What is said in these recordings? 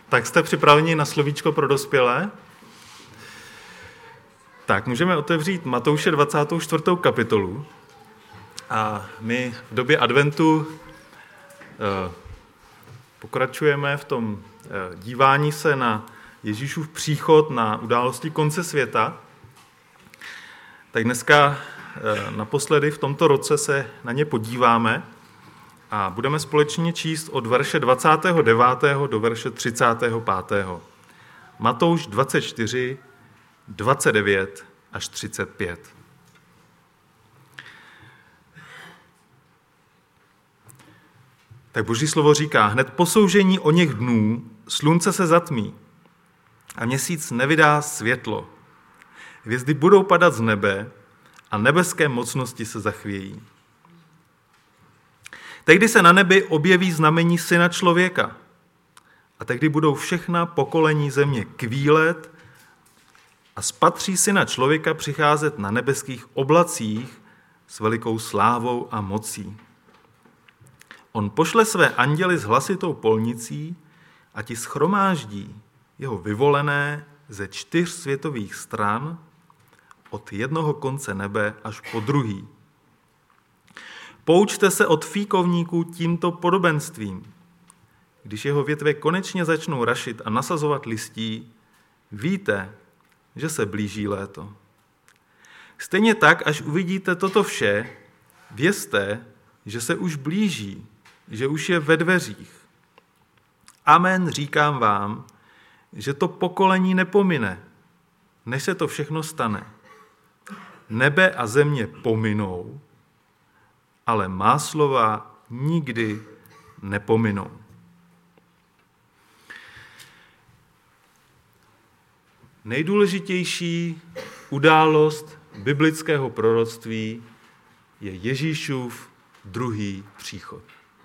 Tak jste připraveni na slovíčko pro dospělé? Tak, můžeme otevřít Matouše 24. kapitolu. A my v době adventu pokračujeme v tom dívání se na Ježíšův příchod, na události konce světa. Tak dneska naposledy v tomto roce se na ně podíváme a budeme společně číst od verše 29. do verše 35. Matouš 24, 29 až 35. Tak Boží slovo říká, hned po soužení o něch dnů slunce se zatmí a měsíc nevydá světlo. Hvězdy budou padat z nebe a nebeské mocnosti se zachvějí. Tehdy se na nebi objeví znamení Syna člověka a tehdy budou všechna pokolení země kvílet a spatří Syna člověka přicházet na nebeských oblacích s velikou slávou a mocí. On pošle své anděly s hlasitou polnicí a ti shromáždí jeho vyvolené ze 4 světových stran od jednoho konce nebe až po druhý. Poučte se od fíkovníků tímto podobenstvím. Když jeho větve konečně začnou rašit a nasazovat listí, víte, že se blíží léto. Stejně tak, až uvidíte toto vše, vězte, že se už blíží, že už je ve dveřích. Amen, říkám vám, že to pokolení nepomine, než se to všechno stane. Nebe a země pominou, ale má slova nikdy nepominou. Nejdůležitější událost biblického proroctví je Ježíšův druhý příchod.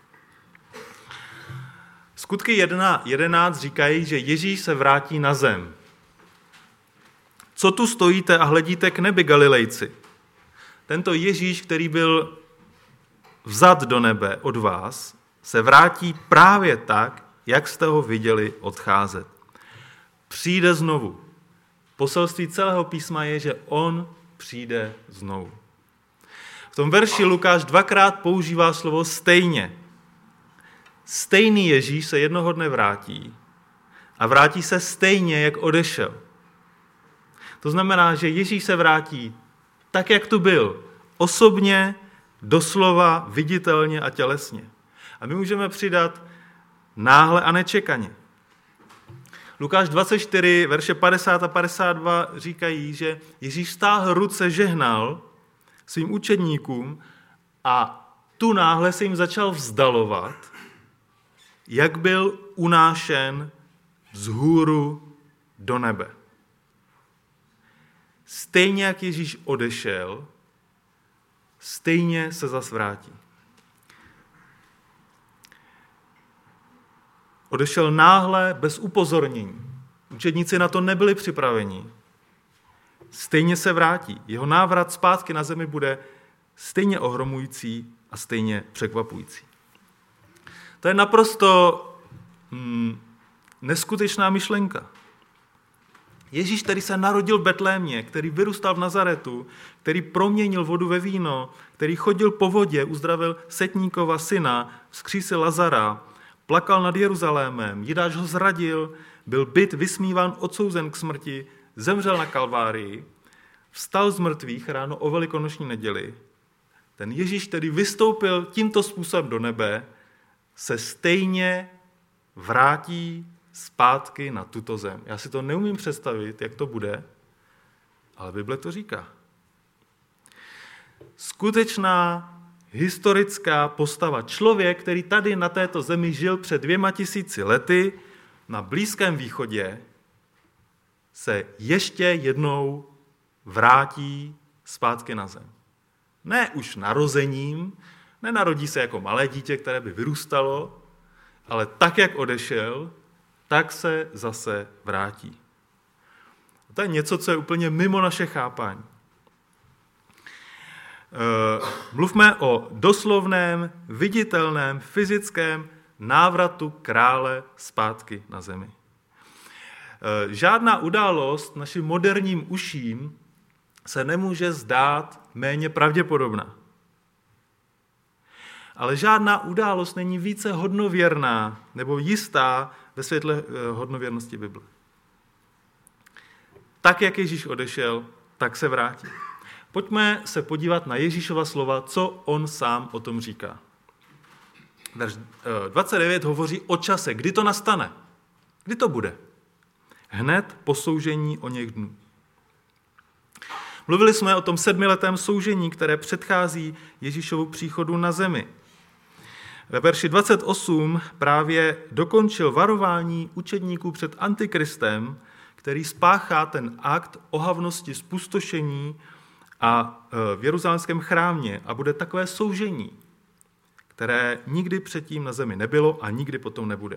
Skutky 1.11 říkají, že Ježíš se vrátí na zem. Co tu stojíte a hledíte k nebi, Galilejci? Tento Ježíš, který byl vzat do nebe od vás, se vrátí právě tak, jak jste ho viděli odcházet. Přijde znovu. Poselství celého písma je, že on přijde znovu. V tom verši Lukáš 2krát používá slovo stejně. Stejný Ježíš se jednoho dne vrátí a vrátí se stejně, jak odešel. To znamená, že Ježíš se vrátí tak, jak tu byl. Osobně, doslova, viditelně a tělesně. A my můžeme přidat náhle a nečekaně. Lukáš 24, verše 50 a 52 říkají, že Ježíš stáhl ruce, žehnal svým učedníkům a tu náhle se jim začal vzdalovat, jak byl unášen vzhůru do nebe. Stejně jak Ježíš odešel, stejně se zas vrátí. Odešel náhle, bez upozornění. Učedníci na to nebyli připraveni. Stejně se vrátí. Jeho návrat zpátky na zemi bude stejně ohromující a stejně překvapující. To je naprosto neskutečná myšlenka. Ježíš, který se narodil v Betlémě, který vyrůstal v Nazaretu, který proměnil vodu ve víno, který chodil po vodě, uzdravil setníkova syna, vzkřísil Lazara, plakal nad Jeruzalémem, Jidáš ho zradil, byl bit, vysmíván, odsouzen k smrti, zemřel na Kalvárii, vstal z mrtvých ráno o velikonoční neděli. Ten Ježíš, který vystoupil tímto způsobem do nebe, se stejně vrátí zpátky na tuto zem. Já si to neumím představit, jak to bude, ale Bible to říká. Skutečná historická postava. Člověk, který tady na této zemi žil před 2000 lety na Blízkém východě, se ještě jednou vrátí zpátky na zem. Ne už narozením, nenarodí se jako malé dítě, které by vyrůstalo, ale tak, jak odešel, tak se zase vrátí. To je něco, co je úplně mimo naše chápání. Mluvme o doslovném, viditelném, fyzickém návratu krále zpátky na zemi. Žádná událost našim moderním uším se nemůže zdát méně pravděpodobná. Ale žádná událost není více hodnověrná nebo jistá ve světle hodnověrnosti Bible. Tak, jak Ježíš odešel, tak se vrátí. Pojďme se podívat na Ježíšova slova, co on sám o tom říká. Verš 29 hovoří o čase, kdy to nastane. Kdy to bude? Hned po soužení o něch dnů. Mluvili jsme o tom 7letém soužení, které předchází Ježíšovu příchodu na zemi. Ve verši 28 právě dokončil varování učedníků před Antikristem, který spáchá ten akt ohavnosti spustošení a v jeruzalémském chrámě a bude takové soužení, které nikdy předtím na zemi nebylo a nikdy potom nebude.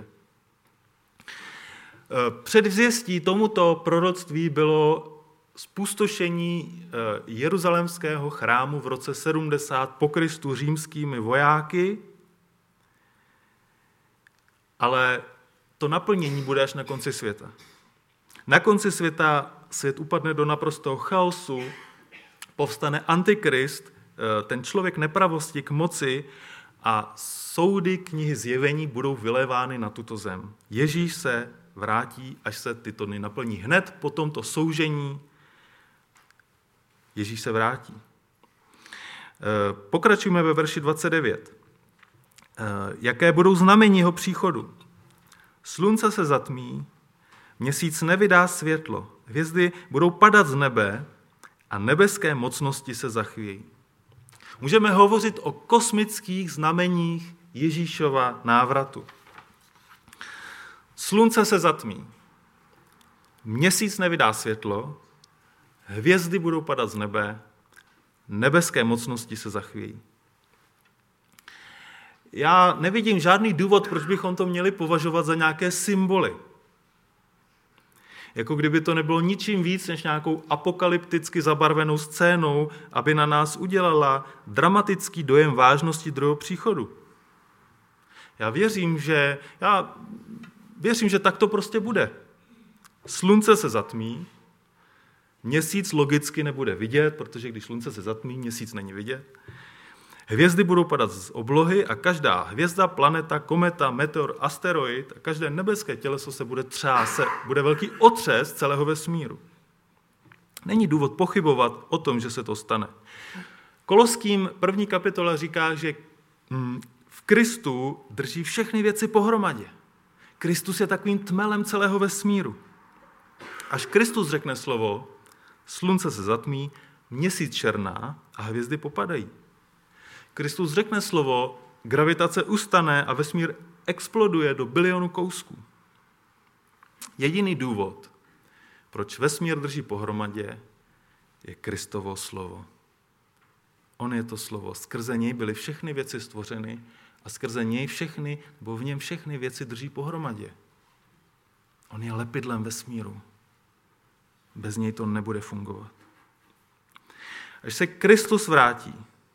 Předvzěstí tomuto proroctví bylo spustošení jeruzalémského chrámu v roce 70 po Kristu římskými vojáky, ale to naplnění bude až na konci světa. Na konci světa svět upadne do naprostého chaosu, povstane Antikrist, ten člověk nepravosti k moci a soudy knihy Zjevení budou vylévány na tuto zem. Ježíš se vrátí, až se tyto dny naplní. Hned po tomto soužení Ježíš se vrátí. Pokračujeme ve verši 29. Jaké budou znamení jeho příchodu? Slunce se zatmí, měsíc nevydá světlo, hvězdy budou padat z nebe a nebeské mocnosti se zachvějí. Můžeme hovořit o kosmických znameních Ježíšova návratu. Slunce se zatmí, měsíc nevydá světlo, hvězdy budou padat z nebe, nebeské mocnosti se zachvějí. Já nevidím žádný důvod, proč bychom to měli považovat za nějaké symboly. Jako kdyby to nebylo ničím víc než nějakou apokalypticky zabarvenou scénou, aby na nás udělala dramatický dojem vážnosti druhého příchodu. Já věřím, že tak to prostě bude. Slunce se zatmí, měsíc logicky nebude vidět, protože když slunce se zatmí, měsíc není vidět. Hvězdy budou padat z oblohy a každá hvězda, planeta, kometa, meteor, asteroid a každé nebeské těleso se bude třást, bude velký otřes celého vesmíru. Není důvod pochybovat o tom, že se to stane. Koloským 1. kapitola říká, že v Kristu drží všechny věci pohromadě. Kristus je takovým tmelem celého vesmíru. Až Kristus řekne slovo, slunce se zatmí, měsíc černá a hvězdy popadají. Kristus řekne slovo, gravitace ustane a vesmír exploduje do bilionu kousků. Jediný důvod, proč vesmír drží pohromadě, je Kristovo slovo. On je to slovo. Skrze něj byly všechny věci stvořeny a skrze něj všechny, nebo v něm všechny věci drží pohromadě. On je lepidlem vesmíru. Bez něj to nebude fungovat. Až se Kristus vrátí,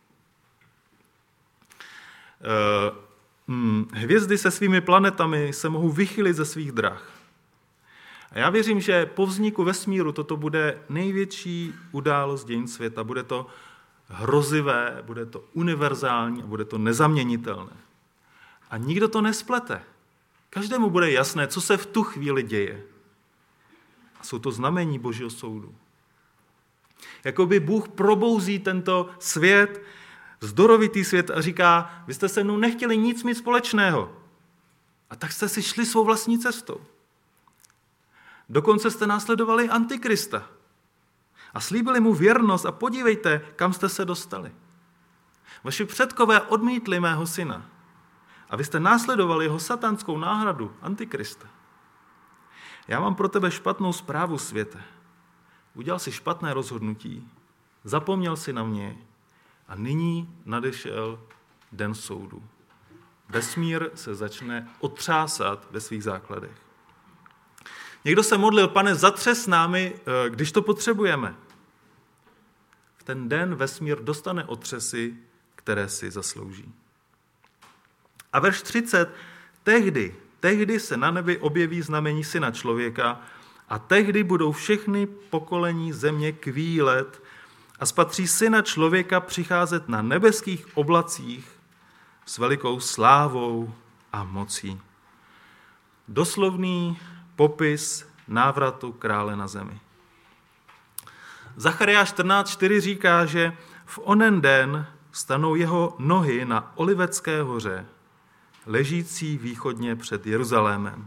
hvězdy se svými planetami se mohou vychylit ze svých drah. A já věřím, že po vzniku vesmíru toto bude největší událost dějin světa. Bude to hrozivé, bude to univerzální a bude to nezaměnitelné. A nikdo to nesplete. Každému bude jasné, co se v tu chvíli děje. A jsou to znamení Božího soudu. Jakoby Bůh probouzí tento svět, zdorovitý svět a říká, vy jste se mnou nechtěli nic mít společného. A tak jste si šli svou vlastní cestou. Dokonce jste následovali Antikrista. A slíbili mu věrnost a podívejte, kam jste se dostali. Vaši předkové odmítli mého syna. A vy jste následovali jeho satanskou náhradu, Antikrista. Já mám pro tebe špatnou zprávu, světe. Udělal si špatné rozhodnutí, zapomněl si na mě a nyní nadešel den soudu. Vesmír se začne otřásat ve svých základech. Někdo se modlil, Pane, zatřes námi, když to potřebujeme. V ten den vesmír dostane otřesy, které si zaslouží. A verš 30, tehdy se na nebi objeví znamení Syna člověka A tehdy budou všechny pokolení země kvílet a spatří Syna člověka přicházet na nebeských oblacích s velikou slávou a mocí. Doslovný popis návratu krále na zemi. Zachariáš 14.4 říká, že v onen den stanou jeho nohy na Olivecké hoře, ležící východně před Jeruzalémem.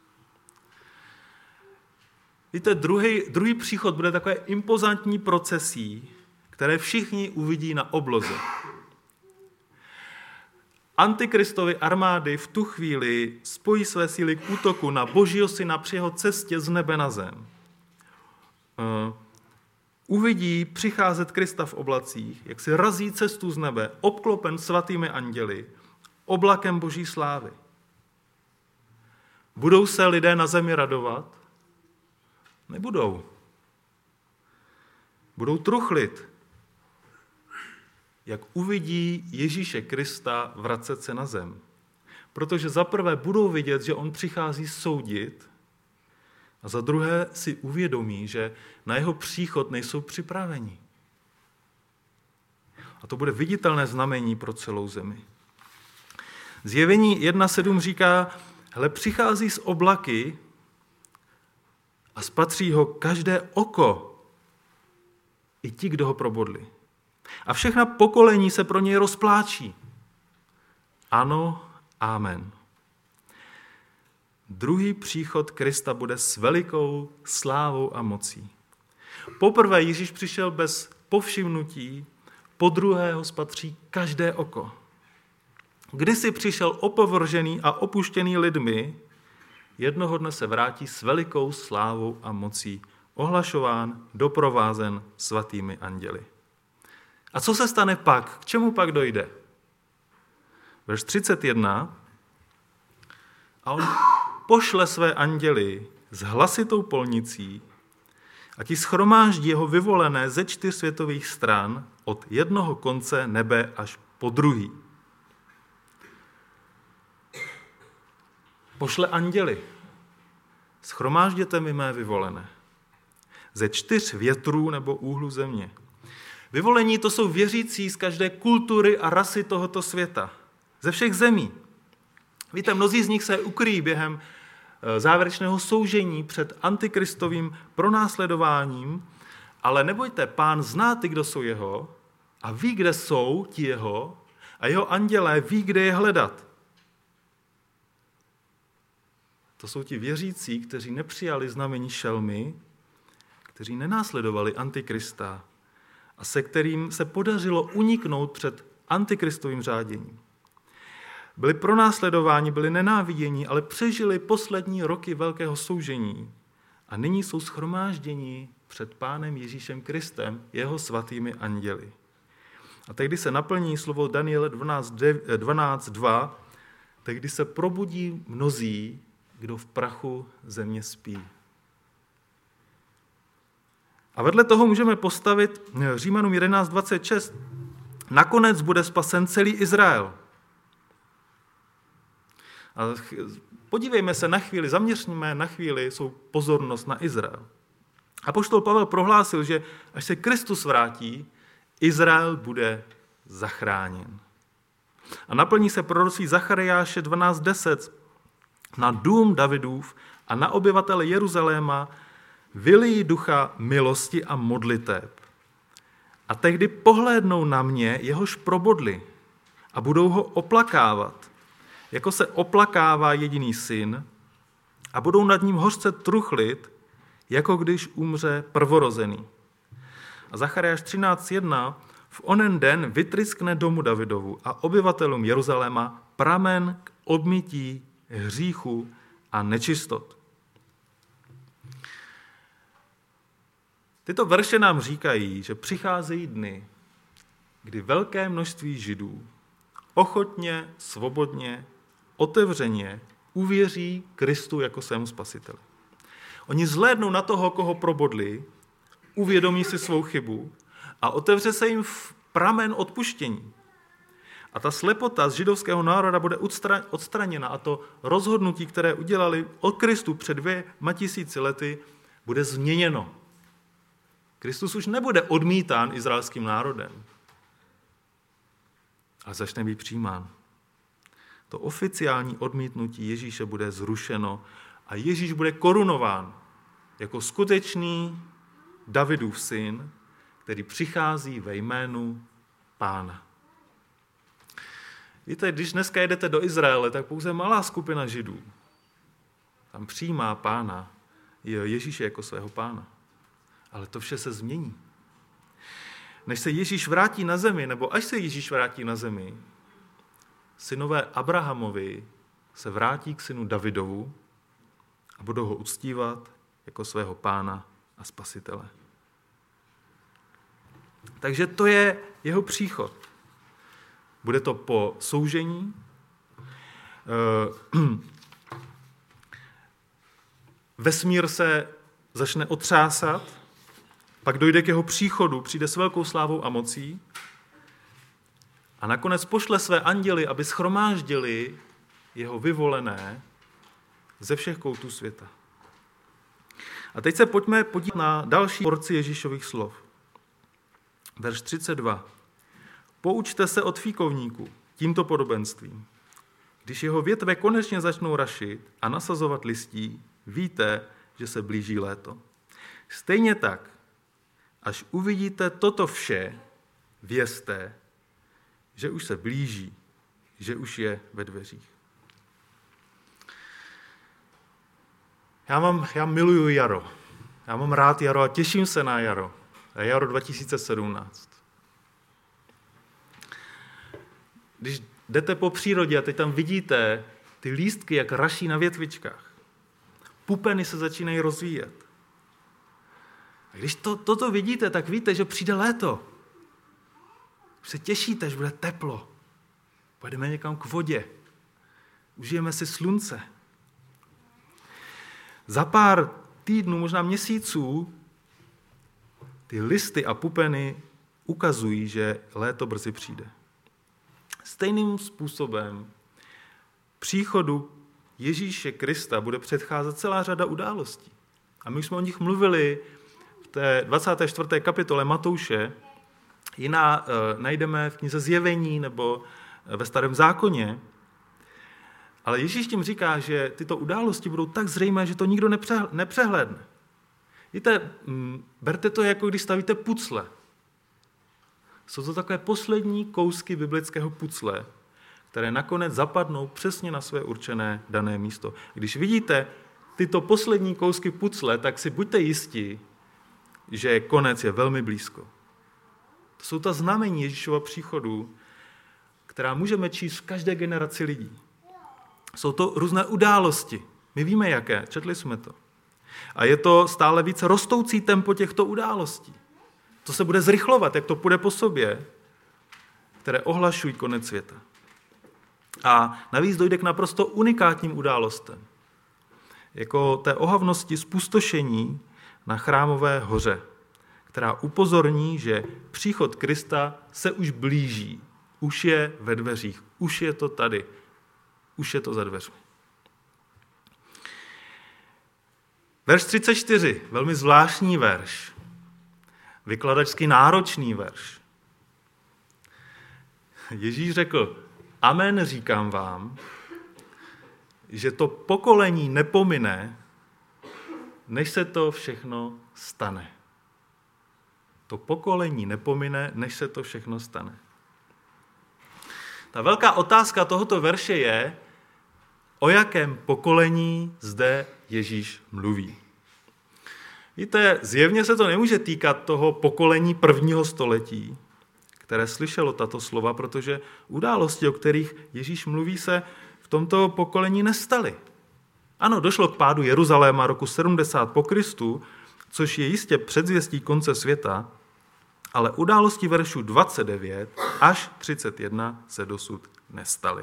Víte, druhý příchod bude takové impozantní procesí, které všichni uvidí na obloze. Antikristovy armády v tu chvíli spojí své síly k útoku na Božího syna při jeho cestě z nebe na zem. Uvidí přicházet Krista v oblacích, jak si razí cestu z nebe, obklopen svatými anděli, oblakem Boží slávy. Budou se lidé na zemi radovat? Nebudou. Budou truchlit, jak uvidí Ježíše Krista vracet se na zem. Protože za prvé budou vidět, že on přichází soudit, a za druhé si uvědomí, že na jeho příchod nejsou připraveni. A to bude viditelné znamení pro celou zemi. Zjevení 1.7 říká, hele, přichází z oblaky a spatří ho každé oko, i ti, kdo ho probodli. A všechna pokolení se pro něj rozpláčí. Ano, amen. Druhý příchod Krista bude s velikou slávou a mocí. Poprvé Ježíš přišel bez povšimnutí, podruhé ho spatří každé oko. Kdysi přišel opovržený a opuštěný lidmi, jednoho dne se vrátí s velikou slávou a mocí, ohlašován, doprovázen svatými anděli. A co se stane pak? K čemu pak dojde? Verš 31. A on pošle své anděli s hlasitou polnicí a ti shromáždí jeho vyvolené ze 4 světových stran od jednoho konce nebe až po druhý. Pošle anděli. Shromážděte mi mé vyvolené. Ze 4 větrů nebo úhlu země. Vyvolení to jsou věřící z každé kultury a rasy tohoto světa. Ze všech zemí. Víte, mnozí z nich se ukryjí během závěrečného soužení před antikristovým pronásledováním, ale nebojte, Pán zná ty, kdo jsou jeho, a ví, kde jsou ti jeho, a jeho andělé ví, kde je hledat. To jsou ti věřící, kteří nepřijali znamení šelmy, kteří nenásledovali antikrista a se kterým se podařilo uniknout před antikristovým řáděním. Byli pronásledováni, byli nenáviděni, ale přežili poslední roky velkého soužení a nyní jsou shromážděni před Pánem Ježíšem Kristem, jeho svatými anděli. A tehdy se naplní slovo Daniele 12.2, tehdy se probudí mnozí, kdo v prachu země spí. A vedle toho můžeme postavit Římanům 11.26. Nakonec bude spasen celý Izrael. A podívejme se na chvíli, zaměříme na chvíli svou pozornost na Izrael. Apoštol Pavel prohlásil, že až se Kristus vrátí, Izrael bude zachráněn. A naplní se proroctví Zachariáše 12.10. Na dům Davidův a na obyvatele Jeruzaléma vylijí ducha milosti a modliteb. A tehdy pohlédnou na mě, jehož probodli, a budou ho oplakávat, jako se oplakává jediný syn, a budou nad ním hořce truchlit, jako když umře prvorozený. A Zachariáš 13.1. V onen den vytryskne domu Davidovu a obyvatelům Jeruzaléma pramen k obmytí hříchu a nečistot. Tyto verše nám říkají, že přicházejí dny, kdy velké množství Židů ochotně, svobodně, otevřeně uvěří Kristu jako svému spasiteli. Oni zhlédnou na toho, koho probodli, uvědomí si svou chybu a otevře se jim pramen odpuštění. A ta slepota z židovského národa bude odstraněna a to rozhodnutí, které udělali o Kristu před 2000 lety, bude změněno. Kristus už nebude odmítán izraelským národem, ale začne být přijímán. To oficiální odmítnutí Ježíše bude zrušeno a Ježíš bude korunován jako skutečný Davidův syn, který přichází ve jménu Pána. Víte, když dneska jedete do Izraele, tak pouze malá skupina Židů tam přijímá Pána, Ježíše jako svého Pána. Ale to vše se změní. Než se Ježíš vrátí na zemi, nebo až se Ježíš vrátí na zemi, synové Abrahamovi se vrátí k synu Davidovu a budou ho uctívat jako svého Pána a Spasitele. Takže to je jeho příchod. Bude to po soužení. Vesmír se začne otřásat, pak dojde k jeho příchodu, přijde s velkou slávou a mocí a nakonec pošle své anděly, aby shromáždili jeho vyvolené ze všech koutů světa. A teď se pojďme podívat na další porci Ježíšových slov. Verš 32. Poučte se od fíkovníků tímto podobenstvím. Když jeho větve konečně začnou rašit a nasazovat listí, víte, že se blíží léto. Stejně tak, až uvidíte toto vše, vězte, že už se blíží, že už je ve dveřích. Já miluju jaro. Já mám rád jaro a těším se na jaro. A jaro 2017. Když jdete po přírodě a teď tam vidíte ty lístky, jak raší na větvičkách. Pupeny se začínají rozvíjet. A když toto vidíte, tak víte, že přijde léto. Už se těšíte, že bude teplo. Pojedeme někam k vodě. Užijeme si slunce. Za pár týdnů, možná měsíců, ty listy a pupeny ukazují, že léto brzy přijde. Stejným způsobem příchodu Ježíše Krista bude předcházet celá řada událostí. A my jsme o nich mluvili v té 24. kapitole Matouše, jiná najdeme v knize Zjevení nebo ve Starém zákoně. Ale Ježíš tím říká, že tyto události budou tak zřejmé, že to nikdo nepřehlédne. Víte, berte to jako když stavíte pucle. Jsou to takové poslední kousky biblického pucle, které nakonec zapadnou přesně na své určené dané místo. Když vidíte tyto poslední kousky pucle, tak si buďte jistí, že konec je velmi blízko. To jsou ta znamení Ježíšova příchodu, která můžeme číst v každé generaci lidí. Jsou to různé události. My víme, jaké, četli jsme to. A je to stále více rostoucí tempo těchto událostí. To se bude zrychlovat, jak to půjde po sobě, které ohlašují konec světa. A navíc dojde k naprosto unikátním událostem. Jako té ohavnosti spustošení na Chrámové hoře, která upozorní, že příchod Krista se už blíží. Už je ve dveřích, už je to tady, už je to za dveřmi. Verš 34, velmi zvláštní verš. Vykladačsky náročný verš. Ježíš řekl, amen říkám vám, že to pokolení nepomine, než se to všechno stane. To pokolení nepomine, než se to všechno stane. Ta velká otázka tohoto verše je, o jakém pokolení zde Ježíš mluví. Víte, zjevně se to nemůže týkat toho pokolení prvního století, které slyšelo tato slova, protože události, o kterých Ježíš mluví, se v tomto pokolení nestaly. Ano, došlo k pádu Jeruzaléma roku 70 po Kristu, což je jistě předzvěstí konce světa, ale události veršů 29 až 31 se dosud nestaly.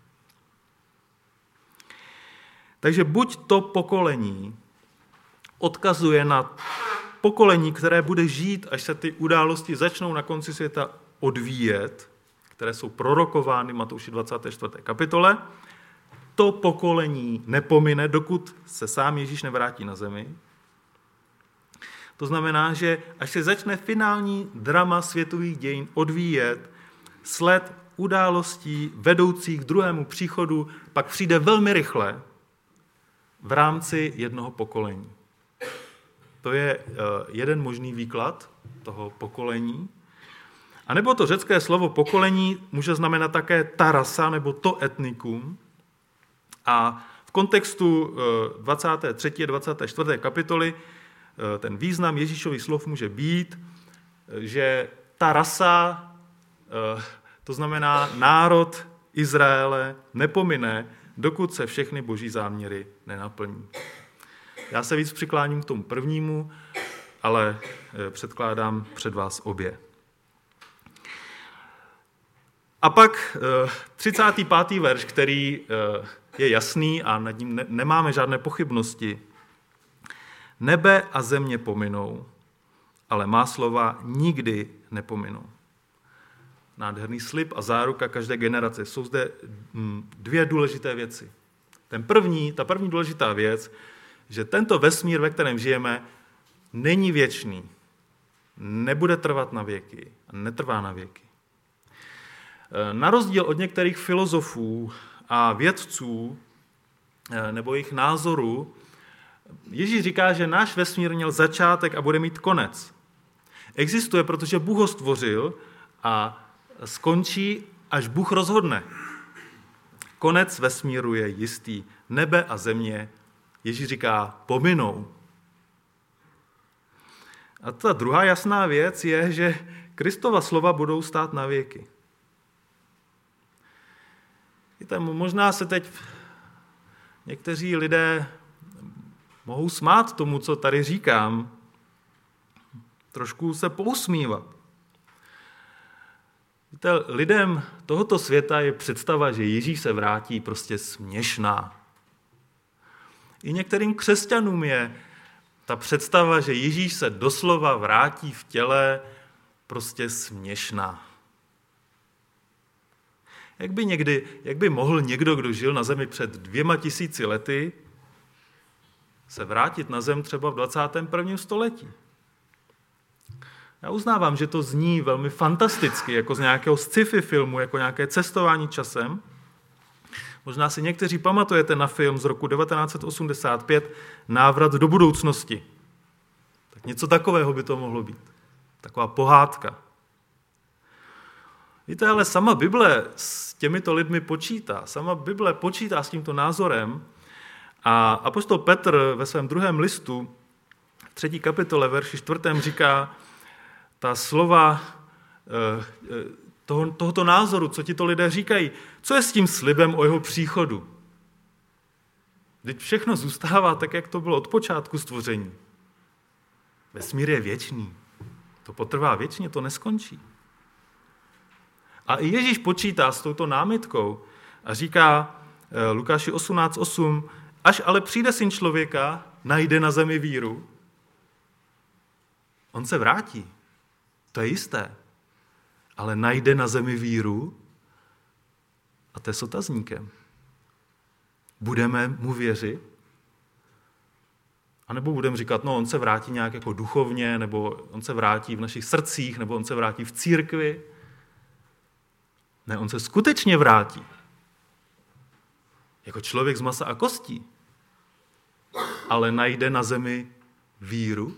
Takže buď to pokolení odkazuje na pokolení, které bude žít, až se ty události začnou na konci světa odvíjet, které jsou prorokovány v Matouši 24. kapitole, to pokolení nepomine, dokud se sám Ježíš nevrátí na zemi. To znamená, že až se začne finální drama světových dějin odvíjet, sled událostí vedoucích k druhému příchodu pak přijde velmi rychle v rámci jednoho pokolení. To je jeden možný výklad toho pokolení. A nebo to řecké slovo pokolení může znamenat také ta rasa nebo to etnikum. A v kontextu 23. a 24. kapitoly ten význam Ježíšových slov může být, že ta rasa, to znamená národ Izraele, nepomine, dokud se všechny boží záměry nenaplní. Já se víc přikláním k tomu prvnímu, ale předkládám před vás obě. A pak 35. verš, který je jasný a nad ním nemáme žádné pochybnosti. Nebe a země pominou, ale má slova nikdy nepominou. Nádherný slib a záruka každé generace. Jsou zde dvě důležité věci. Ta první důležitá věc, že tento vesmír, ve kterém žijeme, není věčný. Nebude trvat na věky a netrvá na věky. Na rozdíl od některých filozofů a vědců nebo jejich názorů, Ježíš říká, že náš vesmír měl začátek a bude mít konec. Existuje, protože Bůh ho stvořil a skončí, až Bůh rozhodne. Konec vesmíru je jistý. Nebe a země, Ježíš říká, pominou. A ta druhá jasná věc je, že Kristova slova budou stát na věky. Víte, možná se teď někteří lidé mohou smát tomu, co tady říkám, trošku se pousmívat. Víte, lidem tohoto světa je představa, že Ježíš se vrátí, prostě směšná. I některým křesťanům je ta představa, že Ježíš se doslova vrátí v těle, prostě směšná. Jak by mohl někdo, kdo žil na zemi před 2000 lety, se vrátit na zem třeba v 21. století? Já uznávám, že to zní velmi fantasticky, jako z nějakého sci-fi filmu, jako nějaké cestování časem. Možná si někteří pamatujete na film z roku 1985 Návrat do budoucnosti. Tak něco takového by to mohlo být. Taková pohádka. Víte, ale sama Bible s těmito lidmi počítá. Sama Bible počítá s tímto názorem. A apoštol Petr ve svém 2. listu, 3. kapitole, verši 4. říká ta slova tohoto názoru, co tito lidé říkají. Co je s tím slibem o jeho příchodu? Vždyť všechno zůstává tak, jak to bylo od počátku stvoření. Vesmír je věčný. To potrvá věčně, to neskončí. A i Ježíš počítá s touto námitkou a říká Lukáši 18:8, až ale přijde Syn člověka, najde na zemi víru. On se vrátí, to je jisté, ale najde na zemi víru a to je s otazníkem. Budeme mu věřit? A nebo budeme říkat, no on se vrátí nějak jako duchovně, nebo on se vrátí v našich srdcích, nebo on se vrátí v církvi. Ne, on se skutečně vrátí. Jako člověk z masa a kostí. Ale najde na zemi víru.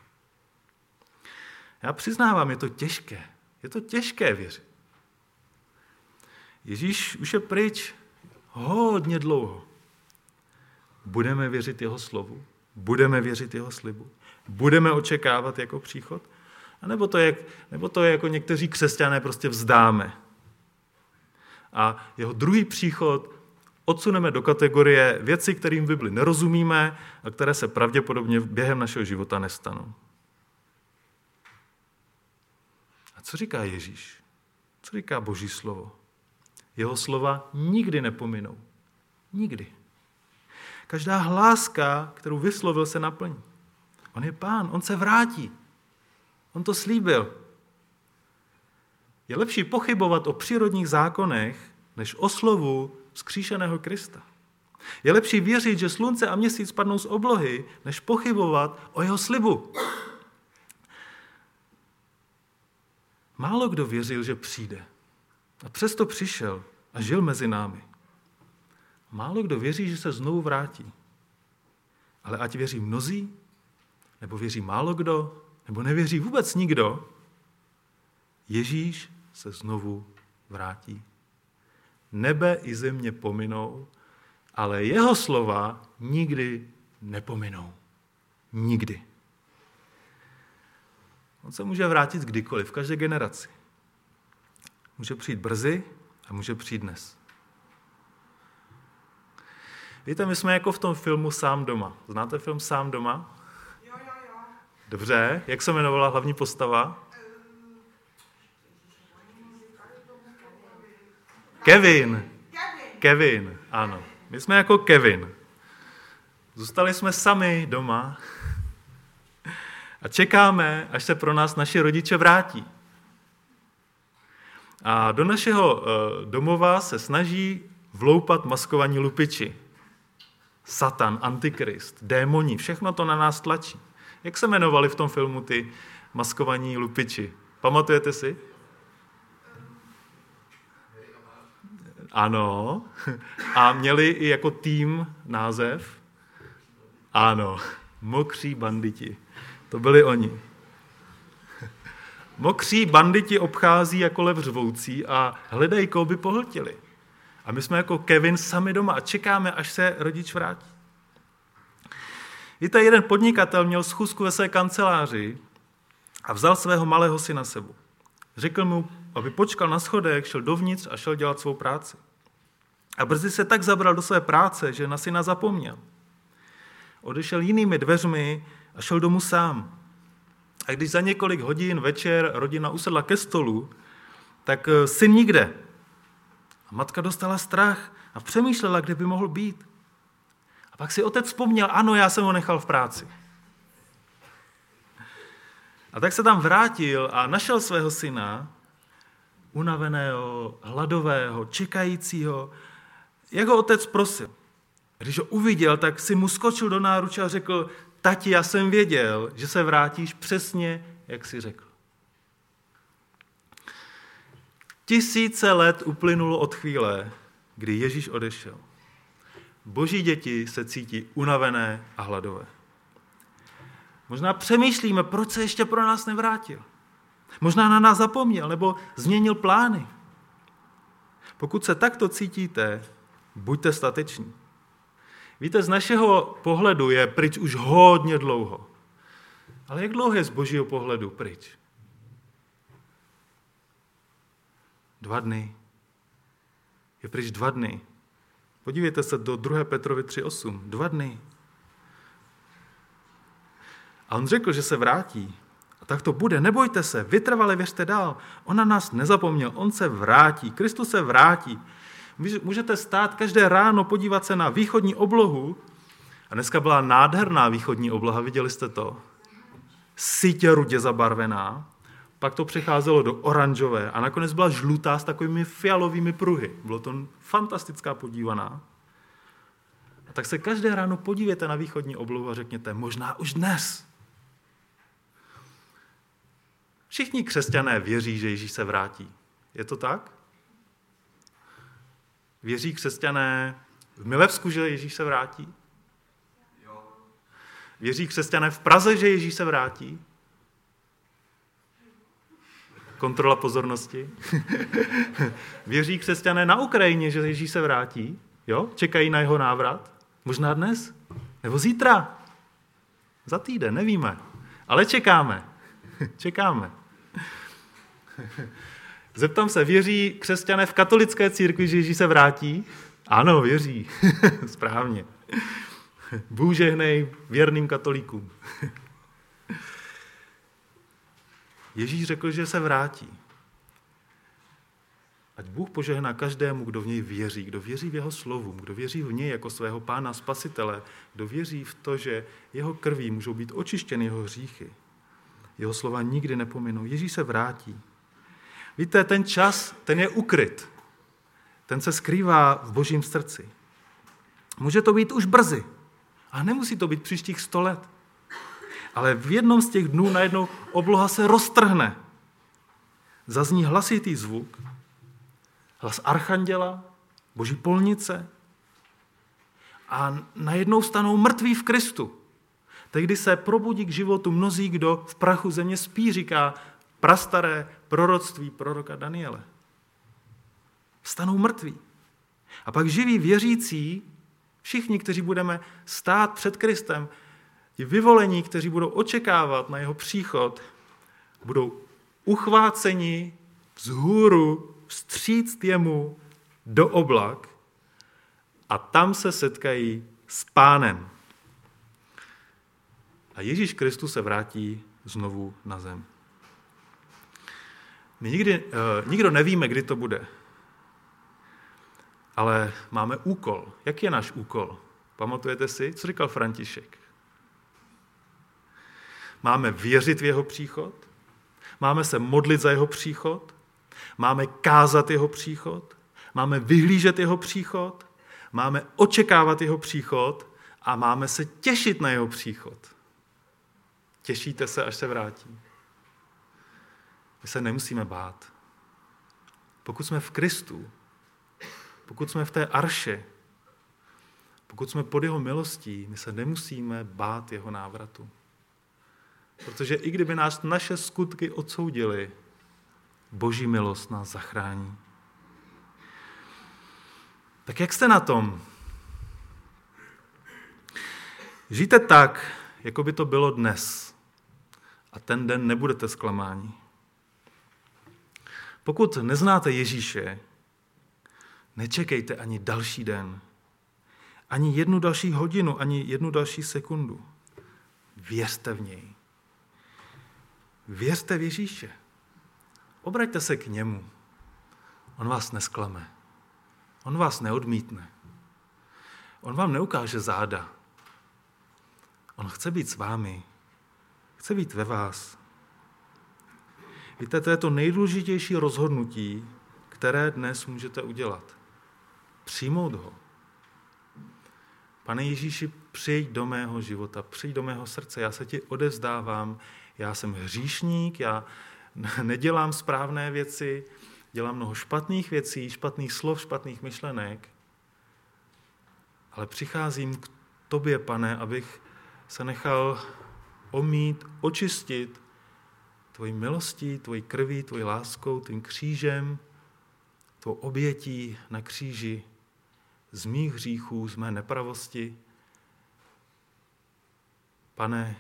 Já přiznávám, je to těžké. Je to těžké věřit. Ježíš už je pryč hodně dlouho. Budeme věřit jeho slovu? Budeme věřit jeho slibu? Budeme očekávat jako příchod? A nebo to je jako někteří křesťané prostě vzdáme. A jeho druhý příchod odsuneme do kategorie věci, kterým v Bibli nerozumíme a které se pravděpodobně během našeho života nestanou. A co říká Ježíš? Co říká Boží slovo? Jeho slova nikdy nepominou. Nikdy. Každá hláska, kterou vyslovil, se naplní. On je Pán, on se vrátí. On to slíbil. Je lepší pochybovat o přírodních zákonech, než o slovu vzkříšeného Krista. Je lepší věřit, že slunce a měsíc padnou z oblohy, než pochybovat o jeho slibu. Málo kdo věřil, že přijde. A přesto přišel a žil mezi námi. Málo kdo věří, že se znovu vrátí. Ale ať věří mnozí, nebo věří málo kdo, nebo nevěří vůbec nikdo, Ježíš se znovu vrátí. Nebe i země pominou, ale jeho slova nikdy nepominou. Nikdy. On se může vrátit kdykoliv, v každé generaci. Může přijít brzy a může přijít dnes. Víte, my jsme jako v tom filmu Sám doma. Znáte film Sám doma? Jo. Dobře. Jak se jmenovala hlavní postava? Kevin, ano. My jsme jako Kevin. Zůstali jsme sami doma a čekáme, až se pro nás naši rodiče vrátí. A do našeho domova se snaží vloupat maskovaní lupiči. Satan, antikrist, démoni, všechno to na nás tlačí. Jak se jmenovali v tom filmu ty maskovaní lupiči? Pamatujete si? Ano. A měli i jako tým název? Ano. Mokří banditi. To byli oni. Mokří banditi obchází jako lev řvoucí a hledají, koho by pohltili. A my jsme jako Kevin sami doma a čekáme, až se rodič vrátí. Víte, jeden podnikatel měl schůzku ve své kanceláři a vzal svého malého syna sebou. Řekl mu, aby počkal na schodech, šel dovnitř a šel dělat svou práci. A brzy se tak zabral do své práce, že na syna zapomněl. Odešel jinými dveřmi a šel domů sám. A když za několik hodin večer rodina usedla ke stolu, tak syn nikde. A matka dostala strach a přemýšlela, kde by mohl být. A pak si otec vzpomněl, ano, já jsem ho nechal v práci. A tak se tam vrátil a našel svého syna, unaveného, hladového, čekajícího. Jak ho otec prosil. Když ho uviděl, tak si mu skočil do náruče a řekl, tati, já jsem věděl, že se vrátíš přesně, jak jsi řekl. 1000 let uplynulo od chvíle, kdy Ježíš odešel. Boží děti se cítí unavené a hladové. Možná přemýšlíme, proč se ještě pro nás nevrátil. Možná na nás zapomněl nebo změnil plány. Pokud se takto cítíte, buďte stateční. Víte, z našeho pohledu je pryč už hodně dlouho. Ale jak dlouho je z Božího pohledu pryč? 2 dny. Je pryč 2 dny. Podívejte se do 2. Petrovi 3:8. 2 dny. A on řekl, že se vrátí. A tak to bude. Nebojte se, vytrvale věřte dál. On na nás nezapomněl, on se vrátí. Kristus se vrátí. Můžete stát každé ráno, podívat se na východní oblohu. A dneska byla nádherná východní obloha, viděli jste to? Sytě rudě zabarvená. Pak to přecházelo do oranžové a nakonec byla žlutá s takovými fialovými pruhy. Bylo to fantastická podívaná. A tak se každé ráno podívejte na východní oblohu a řekněte, možná už dnes. Všichni křesťané věří, že Ježíš se vrátí. Je to tak? Věří křesťané v Milevsku, že Ježíš se vrátí? Věří křesťané v Praze, že Ježíš se vrátí? Kontrola pozornosti. Věří křesťané na Ukrajině, že Ježíš se vrátí? Jo? Čekají na jeho návrat? Možná dnes? Nebo zítra? Za týden, nevíme. Ale čekáme. Čekáme. Zeptám se, věří křesťané v katolické církvi, že Ježíš se vrátí? Ano, věří. Správně. Bůh žehnej věrným katolíkům. Ježíš řekl, že se vrátí. Ať Bůh požehná každému, kdo v něj věří, kdo věří v jeho slovu, kdo věří v něj jako svého pána spasitele, kdo věří v to, že jeho krví můžou být očištěny jeho hříchy. Jeho slova nikdy nepominou. Ježíš se vrátí. Víte, ten čas, ten je ukryt. Ten se skrývá v Božím srdci. Může to být už brzy. A nemusí to být příštích 100 let. Ale v jednom z těch dnů najednou obloha se roztrhne. zazní hlasitý zvuk, hlas archanděla, boží polnice a najednou stanou mrtví v Kristu. Tehdy se probudí k životu mnozí, kdo v prachu země spí, říká prastaré proroctví proroka Daniele. Stanou mrtví. A pak živí věřící, všichni, kteří budeme stát před Kristem, ti vyvolení, kteří budou očekávat na jeho příchod, budou uchváceni vzhůru vstříct jemu do oblak a tam se setkají s Pánem. A Ježíš Kristus se vrátí znovu na zem. My nikdo nevíme, kdy to bude. Ale máme úkol. Jaký je náš úkol? Pamatujete si, co říkal František? Máme věřit v jeho příchod, máme se modlit za jeho příchod, máme kázat jeho příchod, máme vyhlížet jeho příchod, máme očekávat jeho příchod a máme se těšit na jeho příchod. Těšíte se, až se vrátí? My se nemusíme bát. Pokud jsme v Kristu, pokud jsme v té arše, pokud jsme pod jeho milostí, my se nemusíme bát jeho návratu. Protože i kdyby nás naše skutky odsoudily, boží milost nás zachrání. Tak jak jste na tom? Žijte tak, jako by to bylo dnes. A ten den nebudete zklamáni. Pokud neznáte Ježíše, nečekejte ani další den, ani jednu další hodinu, ani jednu další sekundu. Věřte v něj. Věřte v Ježíše. Obraťte se k němu. On vás nesklame. On vás neodmítne. On vám neukáže záda. On chce být s vámi. Chce být ve vás. Víte, to je to nejdůležitější rozhodnutí, které dnes můžete udělat. Přijmout ho. Pane Ježíši, přijď do mého života, přijď do mého srdce, já se ti odevzdávám, já jsem hříšník, já nedělám správné věci, dělám mnoho špatných věcí, špatných slov, špatných myšlenek, ale přicházím k tobě, Pane, abych se nechal omít, očistit tvojí milostí, tvojí krví, tvojí láskou, tvým křížem, tvou obětí na kříži z mých hříchů, z mé nepravosti. Pane,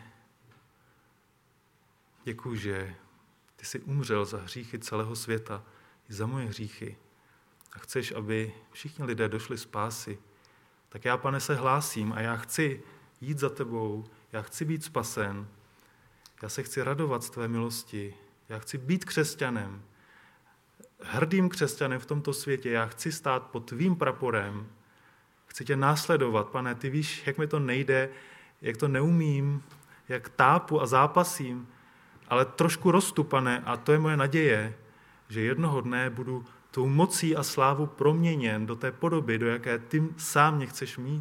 děkuji, že ty jsi umřel za hříchy celého světa i za moje hříchy a chceš, aby všichni lidé došli spásy. Tak já, Pane, se hlásím a já chci jít za tebou, já chci být spasen, já se chci radovat z tvé milosti, já chci být křesťanem, hrdým křesťanem v tomto světě, já chci stát pod tvým praporem, chci tě následovat, Pane, ty víš, jak mi to nejde, jak to neumím, jak tápu a zápasím, ale trošku rostu, Pane, a to je moje naděje, že jednoho dne budu tou mocí a slávou proměněn do té podoby, do jaké ty sám mě chceš mít.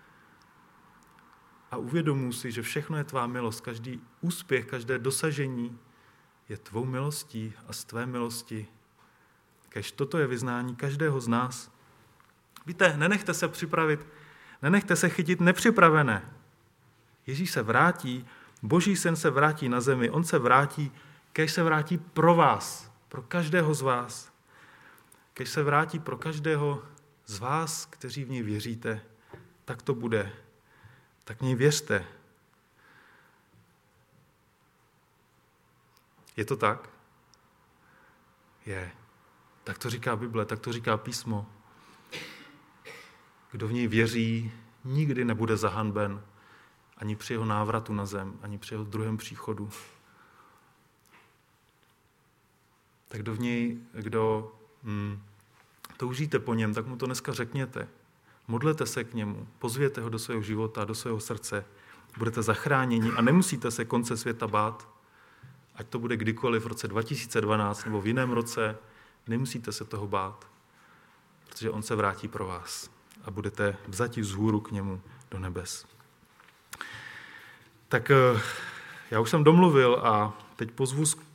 A uvědomuji si, že všechno je tvá milost, každý úspěch, každé dosažení je tvou milostí a z tvé milosti. Kež toto je vyznání každého z nás. Víte, nenechte se připravit, nenechte se chytit nepřipravené. Ježíš se vrátí, Boží syn se vrátí na zemi, on se vrátí, kež se vrátí pro vás, pro každého z vás. Kež se vrátí pro každého z vás, kteří v něj věříte, tak to bude. Tak v něj věřte. Je to tak? Je. Tak to říká Bible, tak to říká písmo. Kdo v něj věří, nikdy nebude zahanben ani při jeho návratu na zem, ani při jeho druhém příchodu. Tak kdo toužíte po něm, tak mu to dneska řekněte. Modlete se k němu, pozvěte ho do svého života, do svého srdce. Budete zachráněni a nemusíte se konce světa bát. Ať to bude kdykoliv v roce 2012 nebo v jiném roce, nemusíte se toho bát, protože on se vrátí pro vás a budete vzati vzhůru k němu do nebes. Tak já už jsem domluvil a teď pozvu